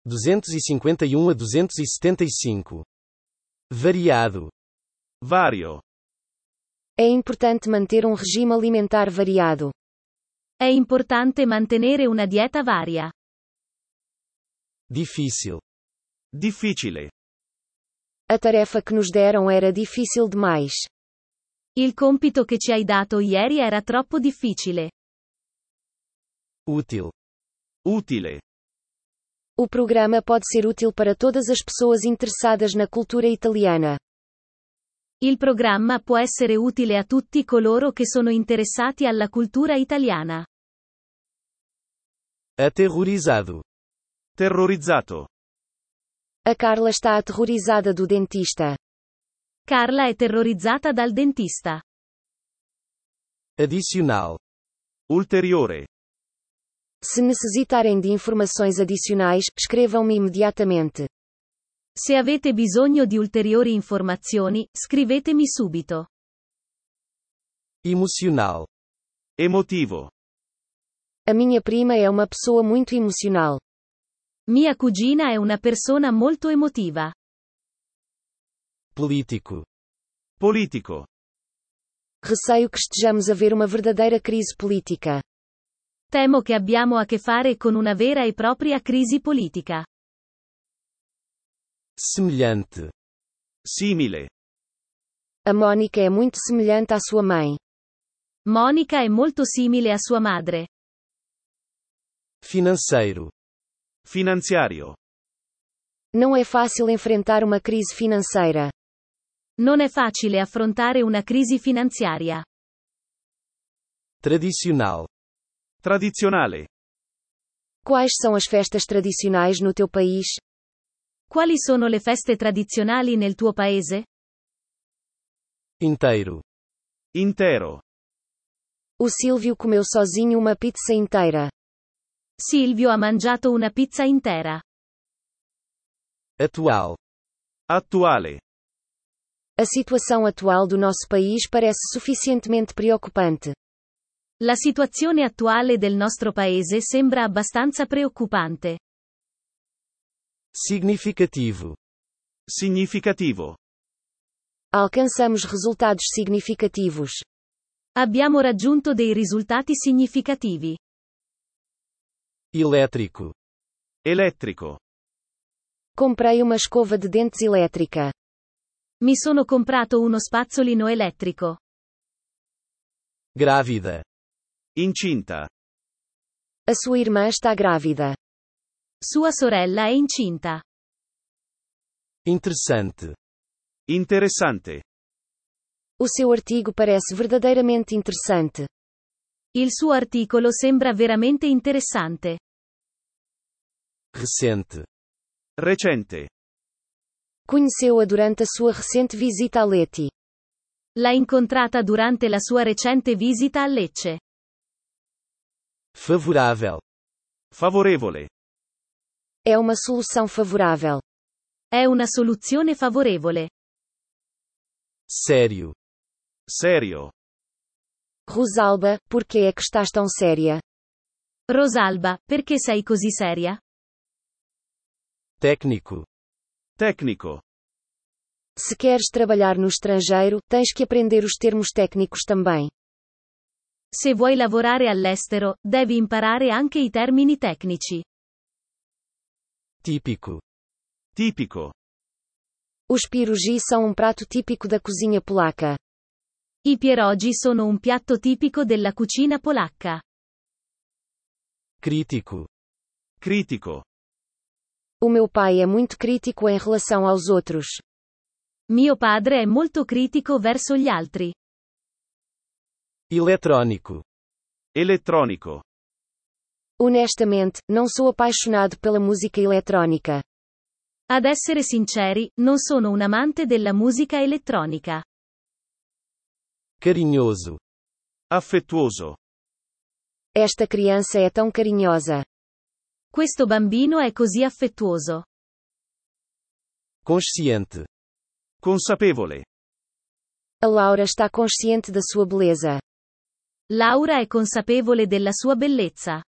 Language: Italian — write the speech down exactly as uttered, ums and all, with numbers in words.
duzentos e cinquenta e um a duzentos e setenta e cinco. Variado. Vario. É importante manter um regime alimentar variado. È importante mantenere una dieta varia. Difícil. Difficile. A tarefa que nos deram era difícil demais. Il compito che ci hai dato ieri era troppo difficile. Útil. Utile. O programa pode ser útil para todas as pessoas interessadas na cultura italiana. Il programma può essere utile a tutti coloro che sono interessati alla cultura italiana. Aterrorizado. Terrorizzato. A Carla está aterrorizada do dentista. Carla è terrorizzata dal dentista. Adicional. Ulteriore. Se necessitarem de informações adicionais, escrevam-me imediatamente. Se avete bisogno di ulteriori informazioni, scrivetemi subito. Emocional. Emotivo. A minha prima é uma pessoa muito emocional. Mia cugina è una persona molto emotiva. Político. Politico. Receio que estejamos a ver uma verdadeira crise política. Temo che abbiamo a che fare con una vera e propria crisi politica. Semelhante. Simile. A Mónica é muito semelhante à sua mãe. Monica è molto simile a sua madre. Financeiro. Finanziario. Não é fácil enfrentar uma crise financeira. Non è facile affrontare una crisi finanziaria. Tradicional. Tradizionale. Quais são as festas tradicionais no teu país? Quali sono le feste tradizionali nel tuo paese? Inteiro. Intero. O Silvio comeu sozinho uma pizza inteira. Silvio ha mangiato una pizza intera. Atual. Attuale. A situação atual do nosso país parece suficientemente preocupante. La situazione attuale del nostro paese sembra abbastanza preoccupante. Significativo. Significativo. Alcançamos resultados significativos. Abbiamo raggiunto dei risultati significativi. Elétrico. Elettrico. Comprei uma escova de dentes elétrica. Mi sono comprato uno spazzolino elettrico. Grávida. Incinta. A sua irmã está grávida. Sua sorella è incinta. Interessante. Interessante. O seu artigo parece verdadeiramente interessante. Il suo articolo sembra veramente interessante. Recente. Recente. Conheceu-a durante a sua recente visita a Leti. L'ha incontrata durante la sua recente visita a Lecce. Favorável. Favorevole. É uma solução favorável. È una soluzione favorevole. Sério. Serio. Rosalba, por que é que estás tão séria? Rosalba, perché sei così seria? Técnico. Tecnico. Se queres trabalhar no estrangeiro, tens que aprender os termos técnicos também. Se vuoi lavorare all'estero, devi imparare anche i termini tecnici. Típico. Tipico. Os pierogi são um prato típico da cozinha polaca. I pierogi sono un piatto tipico della cucina polacca. Crítico. Critico. O meu pai é muito crítico em relação aos outros. Mio padre è molto critico verso gli altri. Eletrônico. Elettronico. Honestamente, não sou apaixonado pela música eletrônica. Ad essere sinceri, non sono un amante della musica elettronica. Carinhoso. Affettuoso. Esta criança é tão carinhosa. Questo bambino è così affettuoso. Consciente. Consapevole. A Laura está consciente da sua beleza. Laura è consapevole della sua bellezza.